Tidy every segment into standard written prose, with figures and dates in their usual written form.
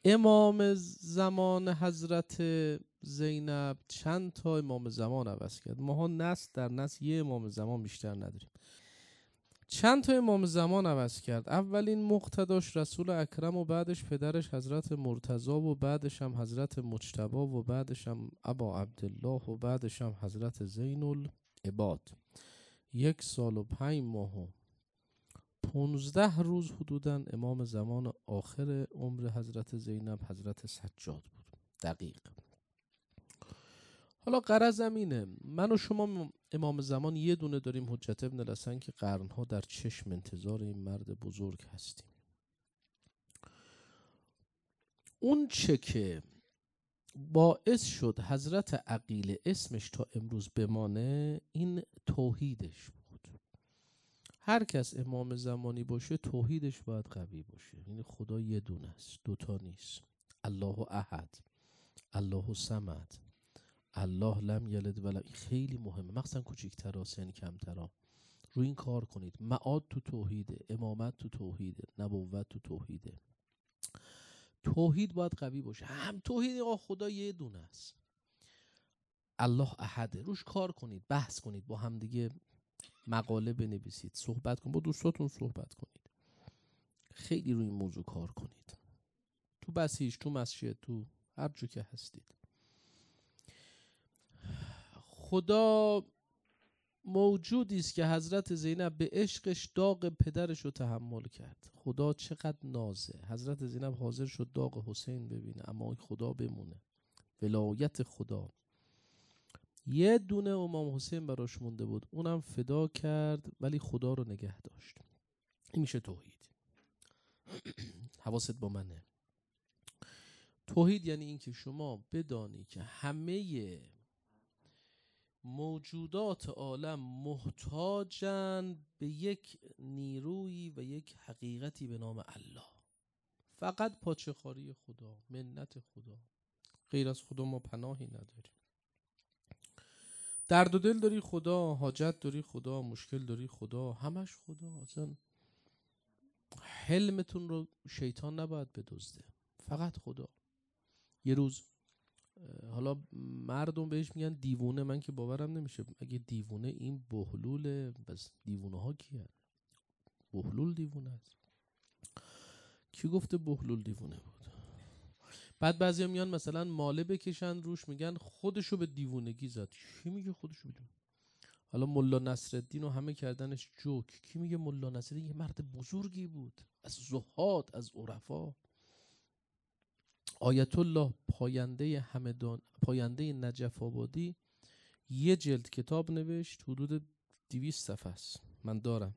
امام زمان حضرت زینب چند تا امام زمان عوض کرد. ماها نسل در نسل یه امام زمان بیشتر نداریم. چند تا امام زمان عوض کرد. اولین مقتداش رسول اکرم و بعدش پدرش حضرت مرتضی و بعدش هم حضرت مجتبی و بعدش هم ابا عبدالله و بعدش هم حضرت زین العباد. 1 سال و 5 ماه و 15 روز حدوداً امام زمان آخر عمر حضرت زینب حضرت سجاد بود. دقیق. حالا غرضم اینه، من و شما امام زمان یه دونه داریم، حجت ابن الحسن، که قرنها در چشم انتظار این مرد بزرگ هستیم. اون چه که باعث شد حضرت عقیل اسمش تا امروز بمانه این توحیدش بود. هر کس امام زمانی باشه توحیدش باید قوی باشه. یعنی خدا یه دونه است، دوتا نیست. الله احد، الله صمد، الله لم یلد ولم. این خیلی مهمه، مخصوصا کوچیک‌ترا، سن کمترا. روی این کار کنید. معاد تو توحیده، امامت تو توحیده، نبوت تو توحیده. توحید باید قوی باشه. هم توحید خدا یه دونه است، الله احده. روش کار کنید، بحث کنید، با هم دیگه مقاله بنویسید، صحبت کنید، با دوستاتون صحبت کنید. خیلی روی این موضوع کار کنید. تو بسیج، تو مسجد، تو هر جا که هستید. خدا موجودی است که حضرت زینب به عشقش داغ پدرش رو تحمل کرد. خدا چقدر نازه. حضرت زینب حاضر شد داغ حسین ببینه اما خدا بمونه. ولایت خدا. یه دونه امام حسین براش مونده بود، اونم فدا کرد ولی خدا رو نگه داشت. این میشه توحید. حواست با منه. توحید یعنی این که شما بدانی که همه موجودات عالم محتاجن به یک نیرویی و یک حقیقتی به نام الله. فقط پاچه‌خواری خدا، منت خدا. غیر از خدا ما پناهی نداریم. درد و دل داری خدا، حاجت داری خدا، مشکل داری خدا، همش خدا. اصلا حلمتون رو شیطان نباید بدزده، فقط خدا. یه روز حالا مردم بهش میگن دیوونه، من که باورم نمیشه. اگه دیوونه این بهلوله، بس دیوونه ها کیه؟ بهلول دیوونه است. کی گفته بهلول دیوونه بود؟ بعد بعضیا میان مثلا ماله بکشن روش، میگن خودشو به دیوونگی زد. کی میگه خودشو به؟ حالا ملا نصرالدین رو همه کردنش جوک. کی میگه ملا نصرالدین یه مرد بزرگی بود، از زهاد، از عرفا. آیت الله پاینده همدان، پاینده نجف آبادی، یه جلد کتاب نوشت، حدود 200 صفحه است، من دارم.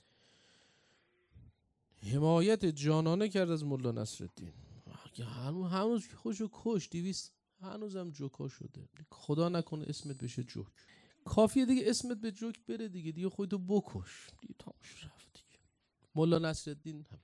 حمایت جانانه کرد از ملا نصرالدین. هنوز خوشو کش 200، هنوزم جوکا شده. خدا نکنه اسمت بشه جوک. کافیه دیگه اسمت به جوک بره دیگه خودتو بکش دیگه، تماش رفت دیگه. ملا نصرالدین هم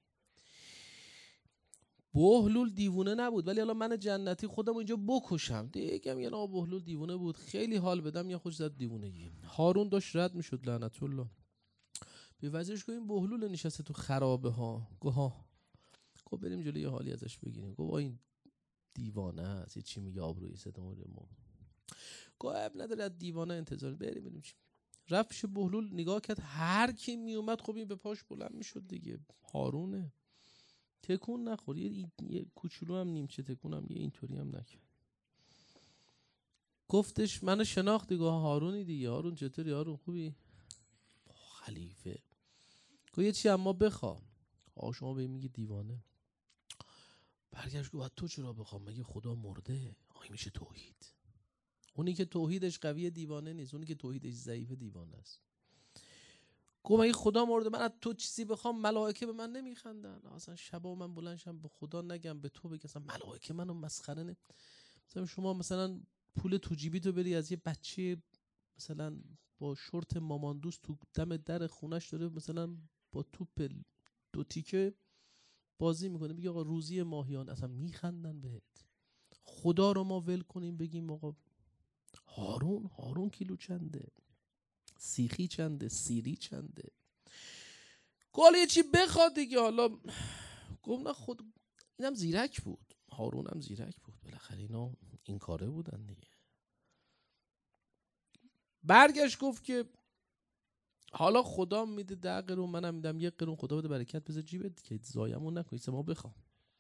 بهلول دیوونه نبود، ولی الان من جنتی خودم اینجا بکشم دیگه میگن آقا بهلول دیوونه بود، خیلی حال بدم یا خوش زد دیوونگی. هارون داشت رد میشد لعنت الله، به وزیرش گفت این بهلول نشسته تو خرابه ها. گفت بریم جلوی یه حالی ازش بگیریم. گفت این دیوانه است، چی میگه آبروی ستمون ما. گفت اب نداره، دیوانه انتظار بریم چی. رفت پیش بهلول نگاه کرد، هر کی می اومد خب این به پاش بلند میشد دیگه. هارونه تکون نخور، یه کوچولو هم نیمچه تکونم یه اینطوری هم نکرد. گفتش منو شناختی؟ گفت هارونی دیگه. هارون چطوری؟ هارون خوبی؟ خلیفه. گفت یه چی اما بخوام. شما به میگی دیوانه. برگشت گفت تو چرا بخوام؟ مگه خدا مرده؟ میشه توحید. اونی که توحیدش قویه دیوانه نیست، اونی که توحیدش ضعیفه دیوانه است. گفت مگه خدا مرده؟ من از تو چیزی بخوام ملائکه به من نمیخندن؟ اصلا شبا من بلند شم به خدا نگم، به تو بگم اصلا ملائکه منو مسخره نه. مثلا شما مثلا پول تو جیبی تو بری از یه بچه مثلا با شورت ماماندوست تو دم در خونش داره مثلا با توپ 2 تیکه بازی میکنه، میگه آقا روزی ماهیان، اصلا میخندن بهت. خدا رو ما ول کنیم بگیم آقا هارون کیلو چنده، سیخی چنده، سیری چنده. گفت یه چی بخواد دیگه. حالا گفت نه خود اینم زیرک بود. هارون هم زیرک بود، بالاخره اینا این کاره بودن دیگه. برگشت گفت که حالا خدا میده 10 قرون، منم میدم 1 قرون، خدا بده برکت بذار جیبت که ضایعمون نکنی، ما بخوام.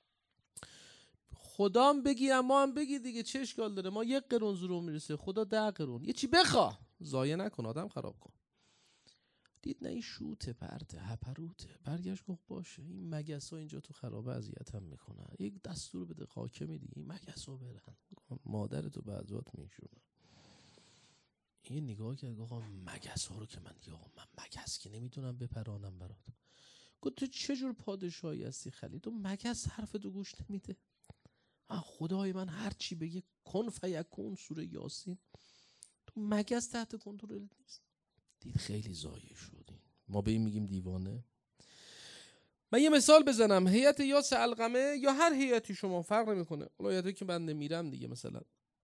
خدا هم بگی اما هم بگی دیگه، چه اشکال داره؟ ما 1 قرون زورمون میرسه، خدا 10 قرون، یه چی بخوا، ضایع نکن، آدم خراب کن. دید نه این شوته پرته هپروته. برگشت گفت باشه، این مگسا اینجا تو خرابه اذیتم میکنن، یک دستور بده حاکمی دیگه این مگسا برن، مادرتو بعضات میشونن. این نگاه کرد آقا مگس ها رو که من دیگه، آقا من مگس که نمیتونم بپرانم برات. گفت تو چه جور پادشاهی هستی خلی، تو مگس حرفتو گوش نمیده؟ خدای من هر چی بگه کن فیکون، سوره یاسین، تو مگس تحت کنترل نیست. دید خیلی ضایع شدیم، ما به این میگیم دیوانه. من یه مثال بزنم، هیئت یاس علقمه یا هر هیئتی شما فرق نمیکنه، ولایتی که بنده میرم دیگه، مثلا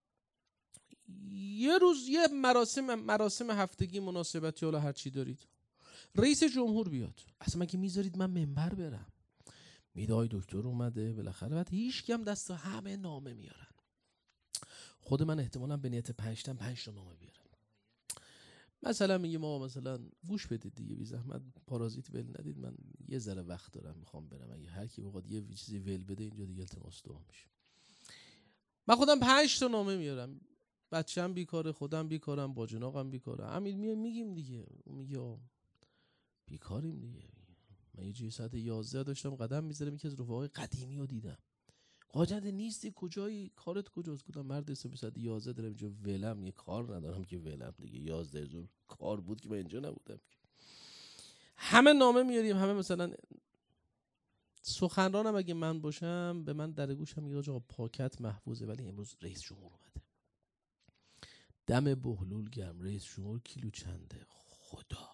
یه روز یه مراسم هفتگی مناسبتی حالا هر چی دارید، رئیس جمهور بیاد، اصلا مگه میذارید من منبر برم؟ میدای دکتر اومده بالاخره، بعد هیچ کی هم دست همه نامه میارن، خود من احتمالاً به نیت 5 تا نامه بیارم. مثلا میگیم آقا مثلا گوش بدید دیگه، بی زحمت پارازیت ول ندید، من یه ذره وقت دارم میخوام برم، اگه هر کی بخواد یه چیزی ول بده اینجا دیگه التماس دعا میشه. من خودم 5 نامه میارم، بچه‌م بیکاره، خودم بیکارم، باجناقم بیکاره، همین میگیم دیگه. اون میگه بیکاریم دیگه. من یه جوی ساعت 11 داشتم قدم میذارم، یکی از رفقای قدیمی رو دیدم، قاجند نیستی کجایی، کارت کجاست؟ گفتم مرد حسابی ساعت 11 دارم اینجا ولم، یه کار ندارم که ولم دیگه، 11 زور کار بود که من اینجا نبودم. همه نامه میاریم، همه مثلا سخنرانم اگه من باشم به من در گوشم میگه آقا پاکت محفوظه، ولی امروز رئیس جمهور اومده، دم بهلول گرم، رئیس جمهور کیلو چنده، خدا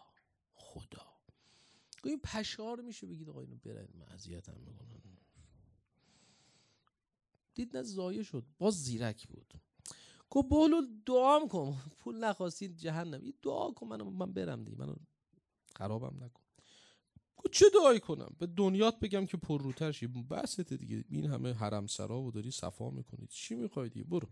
این پشار میشه بگید آقا اینو برن، من اذیتم میکنن. دید نه ضایع شد، باز زیرک بود، گفت بهلول دعام کن، پول نخواستید جهنم، دعا کن من برم دیگه، منو خرابم نکن. گفت چه دعایی کنم؟ به دنیات بگم که پرروتر شی، بسته دیگه، این همه حرم سرا و داری صفا میکنید، چی میخوای دیگه، برو.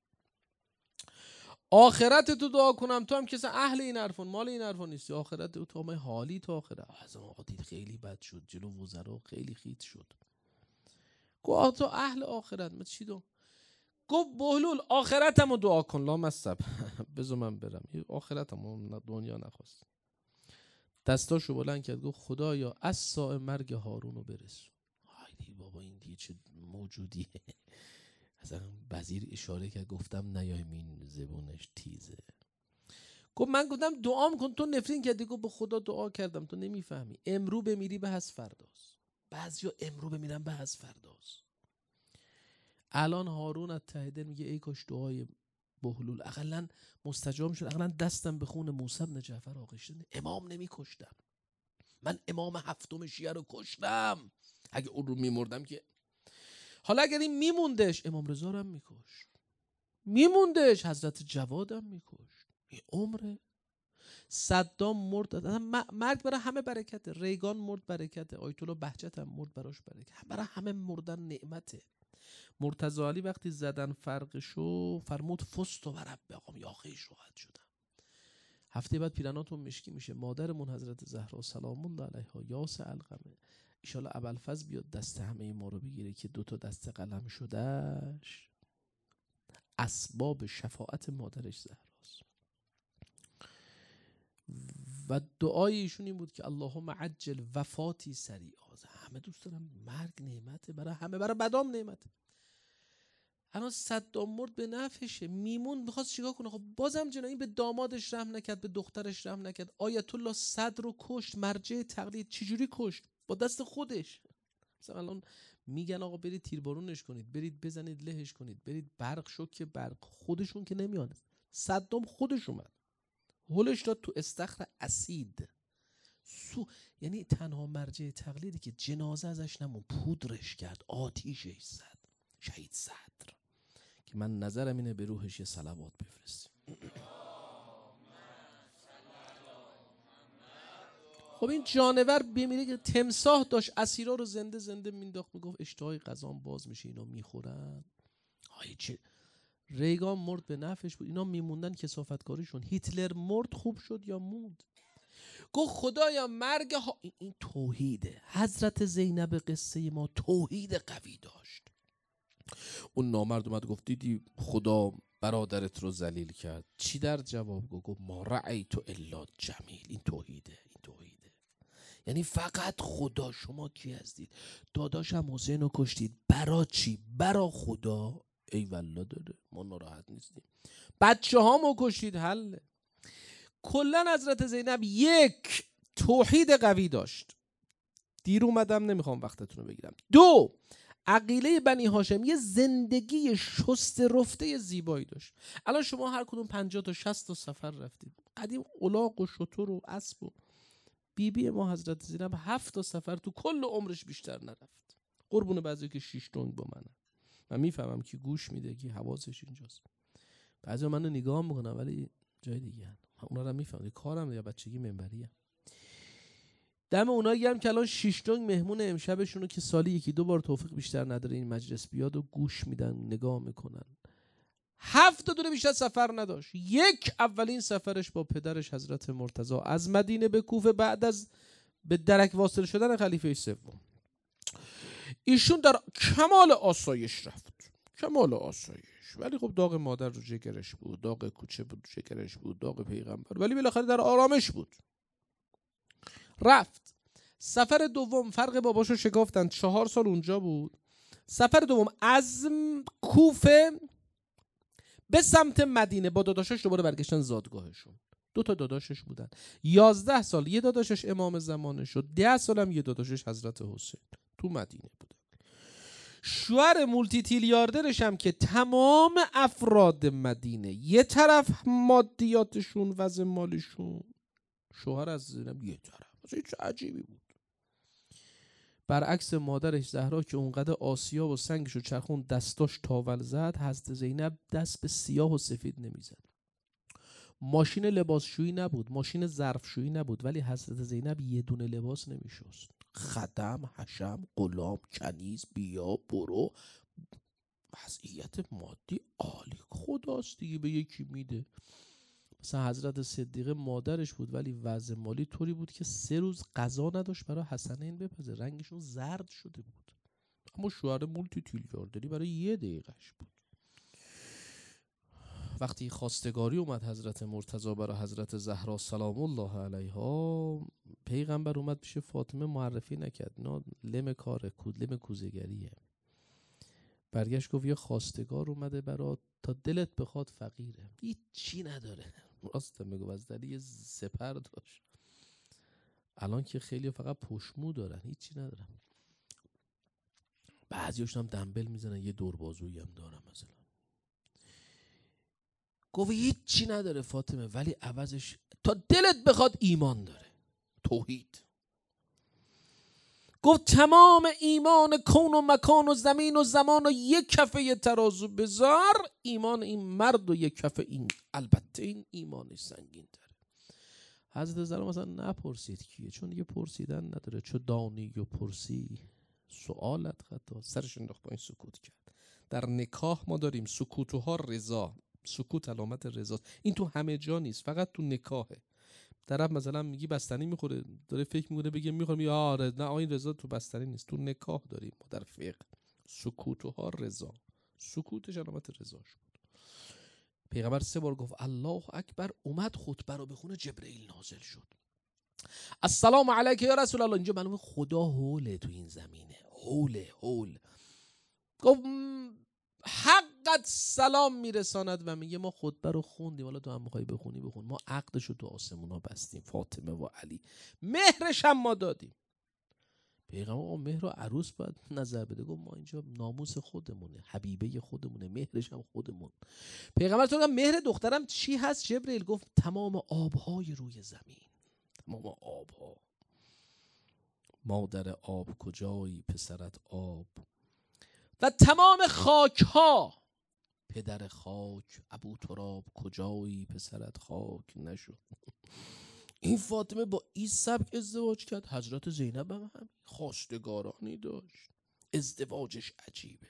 آخرت تو دعا کنم، تو هم کسی اهل این حرفون، مال این حرفون نیستی، آخرت تو همه حالی، تو آخرت از ما دید خیلی بد شد، جلو وزرا خیلی خیت شد. گفت تو اهل آخرت، من چی دو؟ گفت بهلول آخرتمو دعا کن، لامصب بذار من برم، آخرتمو دنیا نخواست. دستاشو بلند کرد گفت خدایا از ساعه مرگ هارونو برسون. هایدی بابا این دیگه چه موجودیه. اصلا وزیر اشاره کرد، گفتم نیایم این زبونش تیزه. گفت من گفتم دعا کن، تو نفرین کردی. گفت به خدا دعا کردم، تو نمیفهمی، امرو بمیری به از فرداست، بعضیا امرو بمیرن به از فرداست. الان هارون از ته دل میگه ای کاش دعای بهلول اقلا مستجاب شد، اقلا دستم به خون موسی بن جعفر آغشته، امام نمیکشتم، من امام 7 شیعه رو کشتم، اگه اون رو میمردم که، حالا اگر این میموندش امام رضا رو هم میکشت، میموندش حضرت جواد هم میکشت، این عمره. صدام مرد، مرگ برای همه برکته، ریگان مرد برکته، آیت الله بهجت هم مرد براش برکته، برای همه مردن نعمته. مرتضی علی وقتی زدن فرقشو فرمود فست و رب آقام یاخیش راحت شدم. هفته بعد پیرناتون مشکی میشه، مادرمون حضرت زهرا سلام الله علیها یاس علقمه، ایشالا ابوالفضل بیاد دست همه ما رو بگیره که 2 دست قلم شدهش اسباب شفاعت مادرش زهراست. و دعای ایشون این بود که اللهم عجل وفاتی سریعا. همه دوست دارن مرگ نعمته، برای همه، برای بدام نعمته. الان صدام مرد به نفعشه، میمون میخواست چیکار کنه؟ خب بازم جنایی به دامادش رحم نکرد، به دخترش رحم نکرد. آیت الله صدر رو کشت، مرجع تقلید. چجوری کشت؟ با دست خودش. مثلا الان میگن آقا برید تیربارونش کنید، برید بزنید لهش کنید، برید برق شوک برق، خودشون که نمیاد. صدام خودش اومد هولش داد تو استخر اسید یعنی تنها مرجع تقلیدی که جنازه ازش نمون، پودرش کرد، آتیشش زد. شهید صدر که من نظرم اینه به روحش یه صلوات بفرستیم. خب این جانور بمیره که تمساح داشت اسیرا رو زنده زنده مینداخت، میگفت اشتهای غذام باز میشه، اینا میخورن. های چه ریگان مرد به نفعش بود، اینا میموندن کثافتکاریشون. هیتلر مرد خوب شد یا موند؟ گفت خدایا مرگ این توحیده. حضرت زینب قصه ما توحید قوی داشت. اون نامرد اومد گفت دیدی خدا برادرت رو ذلیل کرد. چی در جواب گفت ما رأیت الا جمیل. این توحیده، این توحیده. یعنی فقط خدا. شما کی هستید؟ داداشم حسین رو کشتید، برا چی؟ برا خدا. ای والله داره، ما ناراحت نیستیم. بچه هامو کشتید، حله. کلن حضرت زینب یک توحید قوی داشت. دیر اومدم، نمیخوام وقتتون رو بگیرم. دو، عقیله بنی هاشم یه زندگی شسته رفته زیبایی داشت. الان شما هر کدوم 50 تا 60 تا سفر رفتید. قدیم الاغ و شتر و اسب و بیبی ما حضرت زینب 7 تا سفر تو کل عمرش بیشتر نرفت. قربون بعضی که 6 تنگ با منه. من میفهمم که گوش میده، که حواسش اینجاست. بعضی منو نگاه میکنن ولی جای دیگه ان. اونا رو میفهمم، کارم یا بچگی منبریه. دم اونایی هم که الان 6 تنگ مهمون امشبشونو که سالی یکی دو بار توفیق بیشتر نداره این مجلس بیاد و گوش میدن، نگاه میکنن. 7 تا دونه بیشتر سفر نداشت. یک، اولین سفرش با پدرش حضرت مرتضی از مدینه به کوفه بعد از به درک واصل شدن خلیفه سوم. ایشون در کمال آسایش رفت، کمال آسایش. ولی خب داغ مادر رو جگرش بود، داغ کوچه بود جگرش بود، داغ پیغمبر، ولی بالاخره در آرامش بود. رفت. سفر دوم فرق باباشو شکافتن، 4 سال اونجا بود. سفر دوم از کوفه به سمت مدینه با داداشش دوباره برگشتن زادگاهشون. 2 تا داداشش بودن. 11 سال یه داداشش امام زمانه شد، 10 سال هم یه داداشش حضرت حسین تو مدینه بودن. شوهر مولتی تیلیاردرش هم که تمام افراد مدینه یه طرف مادیاتشون وضع مالیشون، شوهر از زینب یه طرف. هیچ عجیبی بود. برعکس مادرش زهرا که اونقدر آسیا و سنگشو چرخون دستاش تاول زد، حضرت زینب دست به سیاه و سفید نمیزد. ماشین لباسشویی نبود، ماشین ظرفشویی نبود، ولی حضرت زینب یه دونه لباس نمیشست. خدم، حشم، غلام، کنیز، بیا، برو. وضعیت مادی عالی. خداست دیگه به یکی میده. مثلا حضرت صدیقه مادرش بود ولی وضع مالی طوری بود که 3 روز غذا نداشت برای حسنین بپزه، رنگشون زرد شده بود. اما شوهر مولتی تیلیاردری برای 1 دقیقهش بود. وقتی خواستگاری اومد حضرت مرتضی برای حضرت زهرا سلام الله علیها، پیغمبر اومد پیش فاطمه، معرفی نکرد، اینا لم کاره، لم کوزه‌گریه. برگشت گفت یه خواستگار اومده برات تا دلت بخواد فقیره، هیچ چی نداره. راست میگه، از دلی سپر داشت. الان که خیلی فقط پشمو دارن، هیچ چی ندارن. بعضیاشون هم دنبل میزنن، یه دور بازویی هم دارن مثلا. گفت هیچ چی نداره فاطمه، ولی عوضش تا دلت بخواد ایمان داره، توحید. گفت تمام ایمان کون و مکان و زمین و زمان و یک کفه ترازو بذار، ایمان این مرد و یک کفه این، البته این ایمانش سنگین تره. حضرت زهرا مثلا نپرسید کیه، چون دیگه پرسیدن نداره. چو دانی و پرسی سوالت خطا، سرش انداخت با این سکوت کرد. در نکاح ما داریم سکوتها رضا، سکوت علامت رضاست. این تو همه جا نیست، فقط تو نکاحه. طرف مثلا میگی بستنی میخوره، داره فکر میکنه بگه میخوره، میگه آره نه این رضا تو بستنی نیست، تو نکاح داریم ما در فقه. سکوتها رضا، سکوتش علامت رضاش بود. پیغمبر 3 بار گفت الله اکبر، اومد خطبه رو بخونه، جبرئیل نازل شد. السلام علیک یا رسول الله. اینجا معلومه خدا هوله تو این زمینه، هول. گفت حقت سلام میرساند و میگه ما خطبه رو خوندیم، حالا تو هم میخوای بخونی بخون. ما عقدش رو تو آسمون ها بستیم، فاطمه و علی، مهرش هم ما دادیم. پیغمبر مهر و عروس باید نظر بده. گفت ما اینجا ناموس خودمونه، حبیبه خودمونه، مهرش هم خودمون. پیغمبر تو مهر دخترم چی هست جبرئیل؟ گفت تمام آبهای روی زمین، تمام آبها. مادر آب کجایی پسرت آب، و تمام خاک ها. پدر خاک ابو تراب کجایی پسرت خاک نشد. این فاطمه با این سبک ازدواج کرد، حضرت زینب هم خواستگارانی داشت، ازدواجش عجیبه.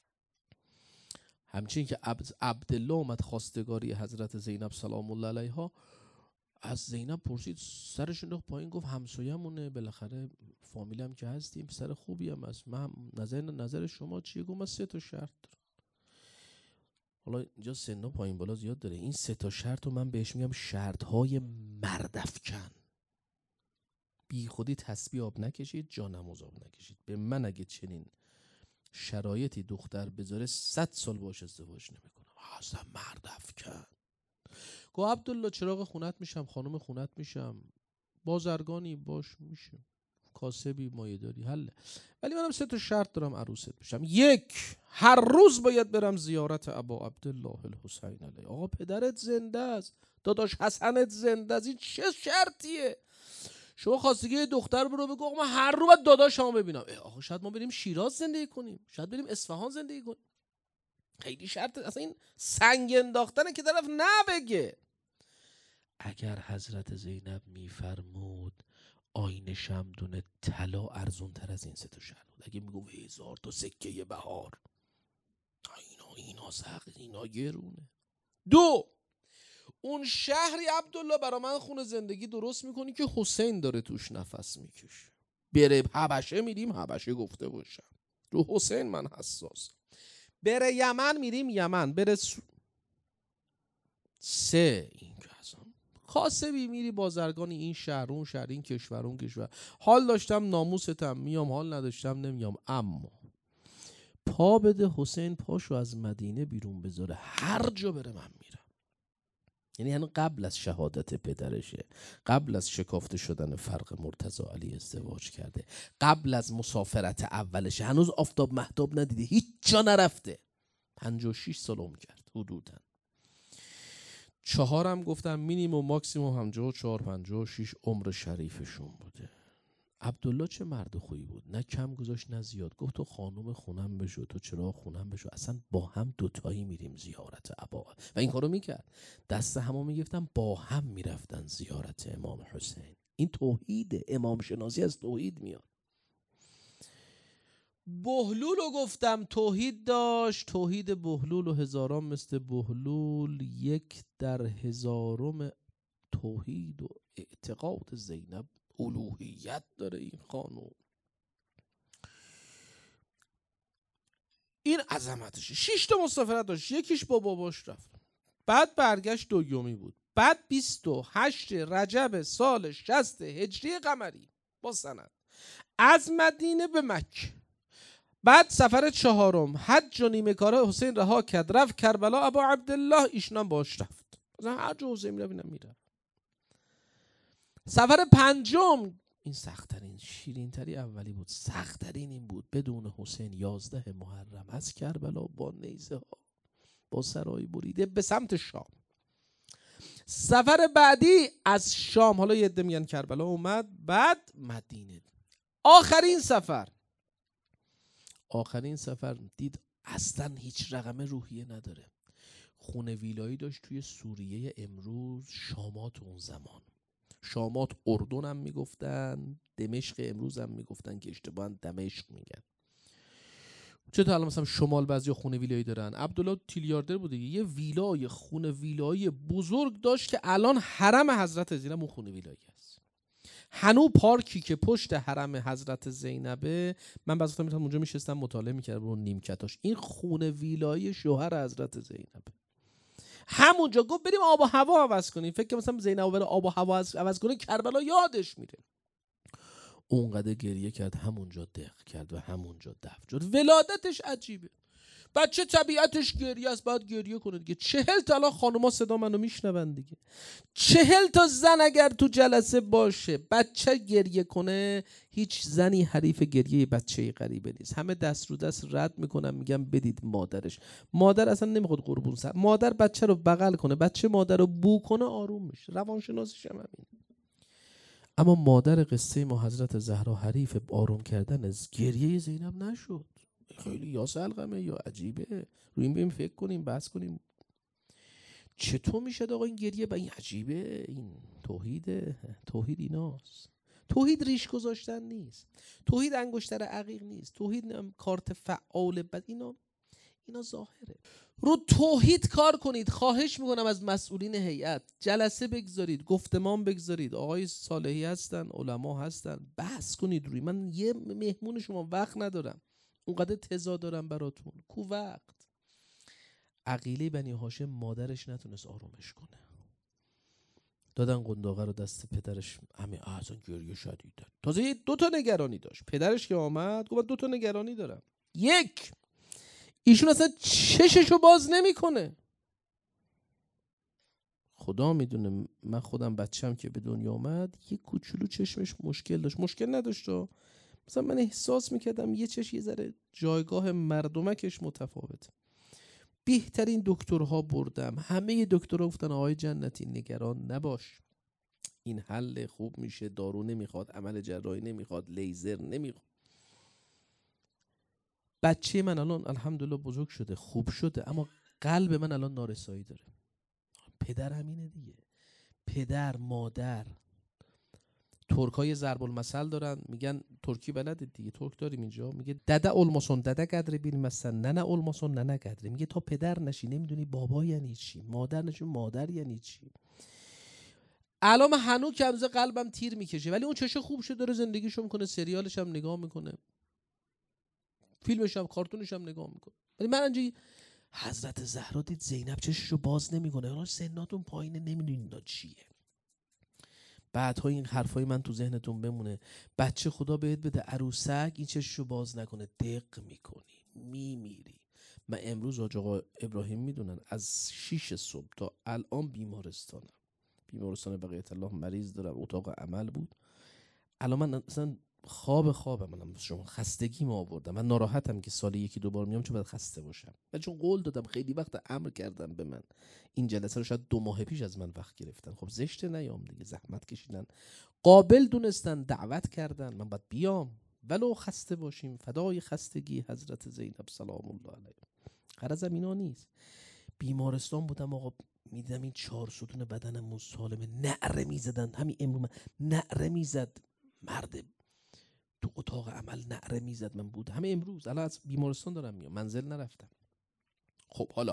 همچنین که عبدالله اومد خواستگاری حضرت زینب سلام الله علیها، از زینب پرسید، سرش انداخت پایین، گفت همسایه‌مونه، بالاخره فامیلم که هستیم، پسر خوبی هم هست، من نظر شما چیه؟ گفت من 3 تا شرط دارم. حالا اینجا سن و پایین بالا زیاد داره، این 3 تا شرط رو من بهش میگم شرط‌های مردافکن. بی خودی تسبیح آب نکشید، جانماز آب نکشید. به من اگه چنین شرایطی دختر بذاره 100 سال باش ازدواج نمیکنم. اصلا مردافکن. گفت عبدالله چراغ خونت میشم، خانم خونت میشم، بازرگانی باش میشه، کاسبی مایه داری، حله، ولی منم 3 تا شرط دارم عروست بشم. 1، هر روز باید برم زیارت ابا عبدالله الحسین علیه. آقا پدرت زنده است، داداش حسنت زنده است، این چه شرطیه؟ شما خواستگی دختر برو بگو آقا من هر روز باید داداشمو ببینم. آقا شاید ما بریم شیراز زندگی کنیم، شاید بریم اصفهان زندگی کنیم. خیلی شرط، اصلا این سنگ انداختنه که طرف نبگه. اگر حضرت زینب میفرمود آینه شمدون طلا ارزون تر از این 3 تا شرط بود. اگه میگو 1000 تا سکه بهار، اینا سخت، اینا گرونه. 2، اون شهری عبدالله برا من خونه زندگی درست میکنی که حسین داره توش نفس میکشه. بره حبشه میریم حبشه گفته باشم، رو حسین من حساس. بره یمن میریم یمن، بره 3، این که اصلا کاسبی میری بازرگانی، این شهر اون شهر، این کشور اون کشور، حال داشتم ناموستم میام، حال نداشتم نمیام. اما پا بده حسین پاشو از مدینه بیرون بذاره، هر جا بره من میرم. یعنی قبل از شهادت پدرشه، قبل از شکافته شدن فرق مرتضی علی ازدواج کرده، قبل از مسافرت اولشه، هنوز آفتاب مهتاب ندیده، هیچ جا نرفته، 56 سال عمر کرد حدوداً. 4 هم گفتم مینیمم ماکسیمم 54 56 عمر شریفشون بوده. عبدالله چه مرد خوبی بود، نه کم گذاشت نه زیاد. گفت تو خانم خونم بشو، تو چرا خونم بشو، اصلا با هم دوتایی میریم زیارت ابا. و این کارو میکرد، دست همو میگفتن، با هم میرفتن زیارت امام حسین. این توحید، امام شناسی از توحید میاد. بهلول رو گفتم توحید داشت، توحید بهلول و هزاران مثل بهلول، 1 در 1000 توحید و اعتقاد زینب الوهیت داره این خانوم. این عظمتشه. 6 تا مسافرت داشت، 1 با باباش رفت، بعد برگشت 2 بود، بعد 28 رجب سال 60 هجری قمری با سند از مدینه به مکه. بعد سفر 4 حج و نیمه کاره حسین رها کرد، رفت کربلا ابا عبدالله، ایشون باش رفت. مثلا هر جا حسین میره. سفر 5 این سخت‌ترین، شیرین‌تری اولی بود، سخت‌ترین این بود، بدون حسین 11 محرم از کربلا با نیزه ها با سرای بریده به سمت شام. سفر بعدی از شام، حالا یه عده میگن کربلا اومد، بعد مدینه. آخرین سفر دید اصلا هیچ رقم روحیه نداره. خونه ویلایی داشت توی سوریه امروز، شامات اون زمان، شامات اردن هم میگفتن، دمشق امروز هم میگفتن که اشتباها دمشق میگن. چطور الان مثلا شمال بعضی خونه ویلایی دارن. عبدالله تیلیاردر بوده، یه ویلای خونه ویلایی بزرگ داشت که الان حرم حضرت زینب اون خونه ویلایی است. هنو پارکی که پشت حرم حضرت زینبه، من بعضی وقتا میتونم اونجا میشستم مطالعه میکردم رو نیمکتاش، این خونه ویلایی شوهر حضرت زینبه. همونجا گفت بریم آب و هوا عوض کنیم، فکر کنم مثلا زینب بره آب و هوا عوض کنه کربلا یادش میره. اونقدر گریه کرد، همونجا دق کرد و همونجا دفن شد. ولادتش عجیبه، بچه طبیعتش گریه است، باید گریه کنه دیگه. 40 تا الان خانوما صدا منو میشنون دیگه، 40 تا زن اگر تو جلسه باشه بچه گریه کنه، هیچ زنی حریف گریه بچه غریبه نیست. همه دست رو دست رد میکنن، میگن بدید مادرش. مادر اصلا نمیخواد قربون سر، مادر بچه رو بغل کنه، بچه مادر رو بو کنه آروم میشه، روانشناسیش هم همین. اما مادر قصه ما حضرت زهرا حریف آروم کردن از گریه زینب نشد. خیلی یا سلقمه یا عجیبه، روی این فکر کنیم بحث کنیم. چطور میشه آقا این گریه؟ این عجیبه، این توحید ایناست. توحید ریش گذاشتن نیست، توحید انگشتر عقیق نیست، توحید کارت فعال بد، اینا ظاهره. رو توحید کار کنید. خواهش میکنم از مسئولین هیئت، جلسه بگذارید، گفتمان بگذارید، آقای صالحی هستن، علما هستن، بحث کنید روی. من یه مهمون شما وقت ندارم، اونقدر تضا دارم براتون، کو وقت. عقیله بنی هاشم مادرش نتونست آرومش کنه، دادن قنداقه رو دست پدرش، همین اصلا گریه شدید داد. تازه 2 تا نگرانی داشت. پدرش که آمد گفت 2 تا نگرانی دارم. یک، ایشون اصلا چششو باز نمیکنه. خدا میدونه من خودم بچم که به دنیا آمد یه کوچولو چشمش مشکل داشت، مشکل نداشت. مثلا من احساس میکردم یه چش یه ذره جایگاه مردمکش متفاوت. بهترین دکترها بردم، همه دکترها گفتن آقای جنتی نگران نباش، این حل خوب میشه، دارو نمیخواد، عمل جراحی نمیخواد، لیزر نمیخواد. بچه من الان الحمدلله بزرگ شده، خوب شده، اما قلب من الان نارسایی داره. پدر همینه دیگه، پدر مادر. ترکای ضرب المثل دارن، میگن ترکی بلده دیگه، ترک داریم اینجا، میگه دده olmasın دده قدر bilmezsen ننه olmasın ننه قدر. میگه تا پدر نشی نمیدونی بابا یعنی چی، مادر نشی مادر یعنی چی. الان هنوز که هنوز قلبم تیر میکشه، ولی اون چشه خوب شده داره زندگیشو میکنه، سریالش هم نگاه میکنه، فیلمش هم کارتونش هم نگاه میکنه. ولی من انجی حضرت زهرا دید زینب چششو باز نمیکنه، الان سناتون پایینه نمیدونین چیه. بعدها این حرفای من تو ذهنتون بمونه. بچه خدا بهت بده عروسک این چششو باز نکنه، دق میکنی میمیری. من امروز آقا ابراهیم میدونن از 6 صبح تا الان بیمارستان بقیت الله مریض دارم، اتاق عمل بود. الان من اصلا خوابم، منم شما خستگی ما آوردم. من ناراحتم که سال 1-2 بار میام چون باید خسته باشم، ولی چون قول دادم خیلی وقت امر کردم به من این جلسه رو شاید 2 ماه پیش از من وقت گرفتن. خب زشته نیام دیگه، زحمت کشیدن، قابل دونستن، دعوت کردن، من باید بیام ولو خسته باشیم، فدای خستگی حضرت زینب سلام الله علیها. غرضم اینا نیست. بیمارستان بودم آقا، میدیدم این 4 ستون بدنم مسالمه، نعره میزدن. همین امروز نعره میزد مرد تو اتاق عمل، نعره میزد. من بود همه امروز، الان از بیمارستان دارم میام، منزل نرفتم. خب حالا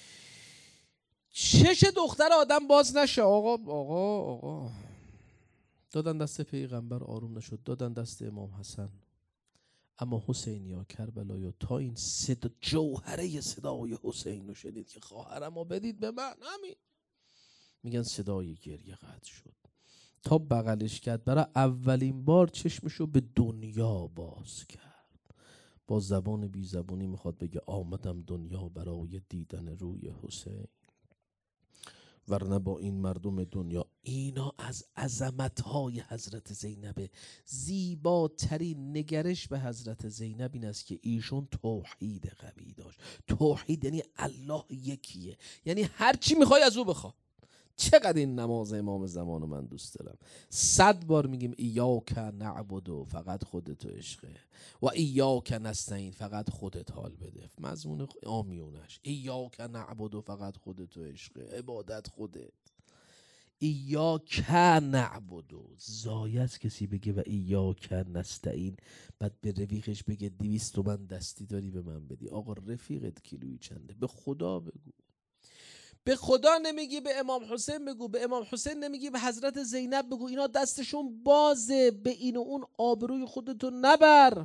چش دختر آدم باز نشه. آقا دادن دست پیغمبر، آروم نشد، دادن دست امام حسن. اما حسین یا کربلا، تا این جوهره صدای حسین رو شنید که خواهرمو بدید به من، همین میگن صدای گریه قطع شد. تا بغلش کرد، برای اولین بار چشمشو به دنیا باز کرد. با زبان بی زبانی میخواد بگه آمدم دنیا برای دیدن روی حسین، ورنه با این مردم دنیا. اینا از عظمتهای حضرت زینب. زیباترین نگرش به حضرت زینب این است که ایشون توحید قوی داشت. توحید یعنی الله یکیه، یعنی هر چی میخوای از او بخوا. چقدر این نماز امام زمان من دوست دارم. 100 بار میگیم ایاک نعبد، فقط خودت عشقه، و ایاک نستعین، فقط خودت حال بده. مضمون آمیونش ایاک نعبد، فقط خودت عشقه، عبادت خودت. ایاک نعبد، زایت کسی بگه و ایاک نستعین بعد به رفیقش بگه 200 تومن دستی داری به من بدی. آقا رفیقت کیلویی چنده؟ به خدا بگو. به خدا نمیگی، به امام حسین بگو. به امام حسین نمیگی، به حضرت زینب بگو. اینا دستشون بازه، به این و اون آبروی خودتو نبر.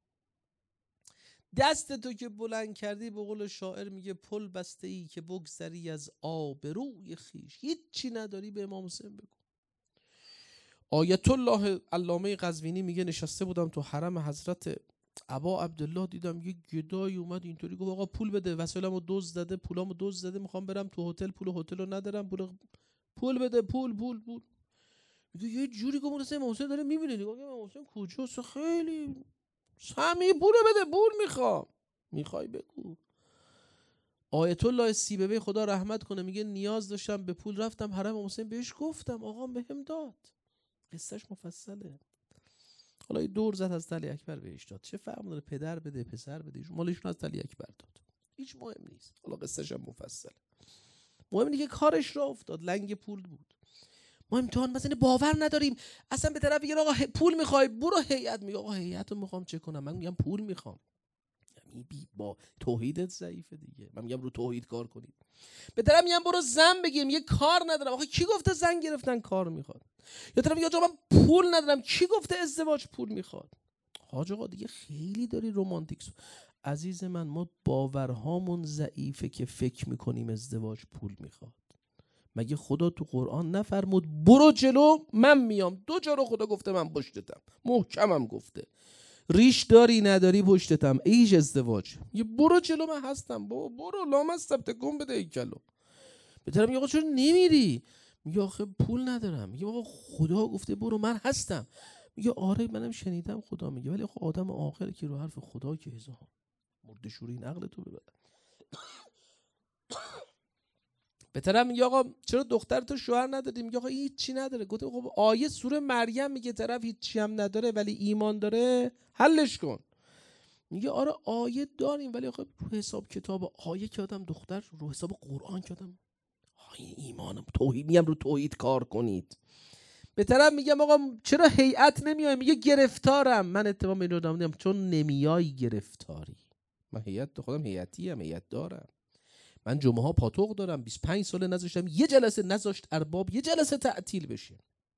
دستتو که بلند کردی، به قول شاعر میگه پل بسته ای که بگذری از آبروی خیش. هیچی نداری، به امام حسین بگو. آیت الله علامه قزوینی میگه نشسته بودم تو حرم حضرت ابا عبدالله، دیدم یه گدای اومد اینطوری گفت آقا پول بده، وسایلمو دزد زده، پولامو دزد زده، میخوام برم تو هتل، پول هتلو ندارم، پول بده، پول. میگه یه جوری گفت مثلا امام حسین داره میبینه. نگاه امام حسین کجاست؟ خیلی سمی، پول بده، پول میخوای بگو. آیت الله سیبوی خدا رحمت کنه میگه نیاز داشتم به پول، رفتم حرم امام حسین، بهش گفتم آقا بهم داد. قصهش مفصله. حالا یه دور زد از علی اکبر بهش داد، چه فرق داره پدر بده پسر بده، مالشون از علی اکبر داد، هیچ مهم نیست. حالا قصه‌ش هم مفصله. مهم اینه که کارش را افتاد، لنگ پول بود. ما امتحان مثلا باور نداریم، اصلا به طرف میگن آقا پول میخوای برو هیئت، میگه آقا هیئت رو میخوام چه کنم؟ من میگم پول میخوام. با توحیدت ضعیفه دیگه. من میگم رو توحید کار کنید. به طرف میگم برو زن بگیر، میگه کار ندارم. آخه کی گفته زن گرفتن کار میخواد؟ یا طرف میگه آقا من پول ندارم، کی گفته ازدواج پول میخواد؟ حاج آقا دیگه خیلی داری رمانتیک. عزیز من، ما باورهامون ضعیفه که فکر میکنیم ازدواج پول میخواد. مگه خدا تو قرآن نفرمود برو جلو من میام؟ 2 جا رو خدا گفته من پشتتم، محکمم گفته. ریش داری نداری پشتتم، ایش ازدواج. یه برو جلو من هستم، بابا برو لامصب تکون بده هیکلو. به طرف میگه آقا چرا نمیری؟ میگه آخه پول ندارم. میگه آقا خدا گفته برو من هستم. میگه آره منم شنیدم خدا میگه، ولی آخه آدم عاقل که رو حرف خدا که هزار مرده شوری این عقل تو ببره. به طرف میگه آقا چرا دختر تو شوهر نداری؟ میگه آقا هیچ چی نداره. گفته خب آیه سوره مریم میگه طرف هیچ چی هم نداره ولی ایمان داره، حلش کن. میگه آره آیه داریم ولی آخه رو حساب کتاب آیه که آدم دختر، رو حساب قرآن که آدم ایمانم توحید، میگم رو توحید کار کنید. به طرف میگم آقا چرا هیئت نمیای؟ میگه گرفتارم. من اتفاقا به این آدم میگم چون نمیای گرفتاری. من هیئت خودم هیئتی ام، هیئت دارم. من جمعه ها پاتوق دارم، 25 سال نذاشتم یه جلسه، نذاشت ارباب یه جلسه تعطیل بشه.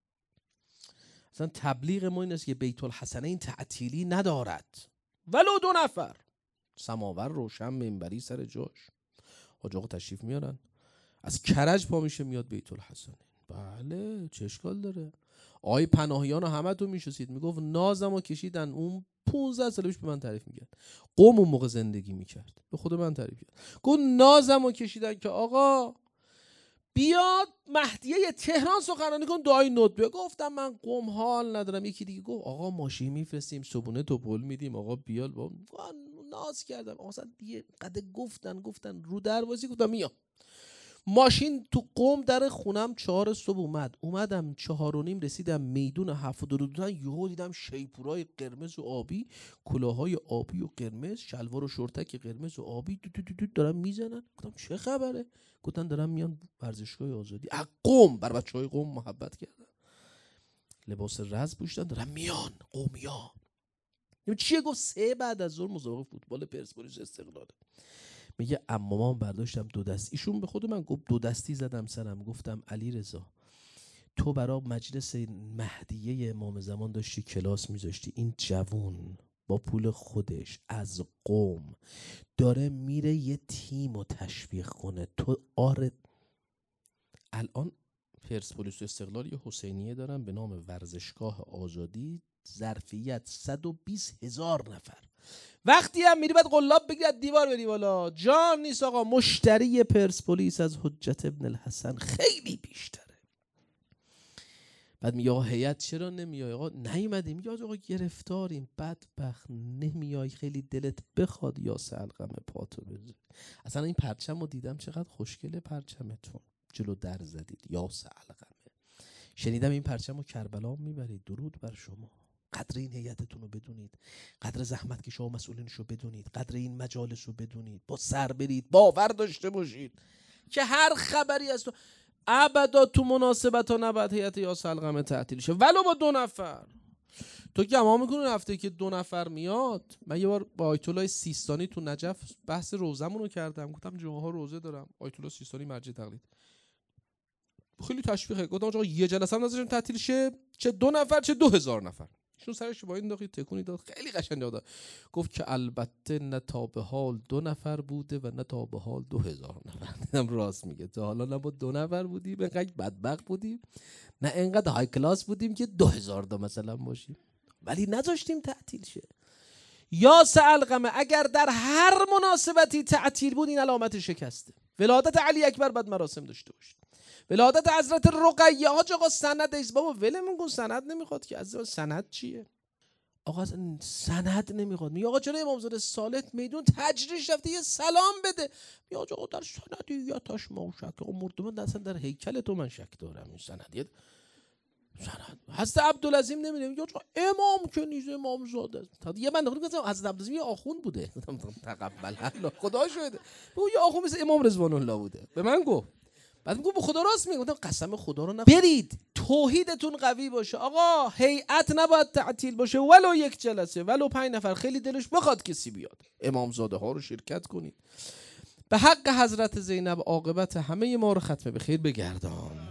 اصلا تبلیغ ما این است که بیت الحسنین تعطیلی ندارد ولو 2 نفر، سماور روشن منبری سر جاش. حاج آقا تشریف میارن، از کرج پا میشه میاد بیت الحسنین. بله چه اشکال داره؟ آقای پناهیان رو همه تو میشناسید، میگفت نازمو کشیدن. اون 15 سال پیش به من تعریف میکرد، قم اون موقع زندگی میکرد، به خود من تعریف کرد. گفت نازمو کشیدن که آقا بیاد مهدیه تهران سخنرانی کن دعای ندبه. گفتم من قم حال ندارم. یکی دیگه گفت آقا ماشین میفرستیم صبونه توپل میدیم آقا بیال. با ناز کردم اصلا دیگه قد گفتن رو دروازه. گفتم میام. ماشین تو قم در خونم 4 صبح اومدم 4 و نیم رسیدم میدون 72. یهو دیدم شیپورای قرمز و آبی، کلاهای آبی و قرمز، شلوار و شورتک قرمز و آبی دو دارن میزنن. گفتم چه خبره؟ گفتن دارن میان ورزشگاه آزادی. از قم، بر بچهای قم محبت کردن، لباس رز پوشیدن، دارن میان قمیان. چیه؟ گفت 3 بعد از ظهر مسابقه فوتبال پرسپولیس استقلال. میگه عمومام برداشتم 2 دست، ایشون به خود من گفت 2 دستی زدم سرم. گفتم علی رضا تو برای مجلس مهدیه امام زمان داشتی کلاس میذاشتی، این جوون با پول خودش از قم داره میره یه تیم رو تشویق کنه. تو آره الان پرسپولیس و استقلال یه حسینیه دارن به نام ورزشگاه آزادی، ظرفیت 120,000 نفر. وقتی هم میری باید قلاب بگیرد دیوار بری بالا. جان نیست آقا، مشتری پرسپولیس از حجت ابن الحسن خیلی بیشتره. بعد میگه آقا هیئت چرا نمیای؟ آقا نیومدیم. میگه آقا گرفتاریم، بدبخت نمیای، خیلی دلت بخواد یا سلقم پاتو بذاری. اصلا این پرچم رو دیدم چقدر خوشگله پرچمتون، جلو در زدید یا سلقمه. شنیدم این پرچم رو کربلا میبرید. درود بر شما. قدر این هیئتتون رو بدونید، قدر زحمت که شما مسئولینش رو بدونید، قدر این مجالس رو بدونید، با سر برید، باور داشته باشید که هر خبری از تو ابدا تو مناسبت ها نباید هیئت یا سلقمه تعطیل شه ولو با 2 نفر. تو گمان میکنی هفته که 2 نفر میاد؟ من یه بار با آیت الله سیستانی تو نجف بحث روزمون رو کردم، گفتم جمعه ها روزه دارم. آیت الله سیستانی مرجع تقلید خیلی تشویقه. گفتم آقا یه جلسه هم نذاشتم تعطیل شه، چه 2 نفر چه 2000 نفر. ایشون سرش با این داخل تکونی داد، خیلی قشنگ داد. گفت که البته نه تا به حال 2 نفر بوده و نه تا به حال 2000 نفر. دیدم راست میگه، تا حالا نه با 2 نفر بودیم اینقدر بدبخت بودیم، نه اینقدر های کلاس بودیم که 2000 تا مثلا باشیم، ولی نذاشتیم تعطیل شه. یا سلقمه اگر در هر مناسبتی تعطیل بود این علامت شکسته. ولادت علی اکبر بعد مراسم داشته باشید، ولادت حضرت رقیه. حاج آقا سند ایست بابا، ولمون کن، سند نمیخواد که. از سند چیه آقا؟ سند نمیخواد. میگه آقا چرا امامزاده صالح میدون تجریش رفته یه سلام بده؟ میگه آقا در سندیتش ما شک مردم، اصلا در هیکل تو من شک دارم. این سند حضرت عبدالعظیم نمیدونم. میگه آقا امام که نیست، امامزاده است. یه بنده خدا گفتم حضرت عبدالعظیم یه آخوند بوده، تقبل الله خدا شده. بگو یه آخوند مثل امام رضوان الله بوده. به من گفت بعد میگم به خدا راست میگم. گفتم قسم خدا رو برید توحیدتون قوی باشه آقا، هیئت نباید تعطیل باشه، ولو یک جلسه، ولو 5 نفر خیلی دلش بخواد کسی بیاد، امامزاده ها رو شرکت کنید. به حق حضرت زینب عاقبت همه ما رو ختم به خیر بگردان.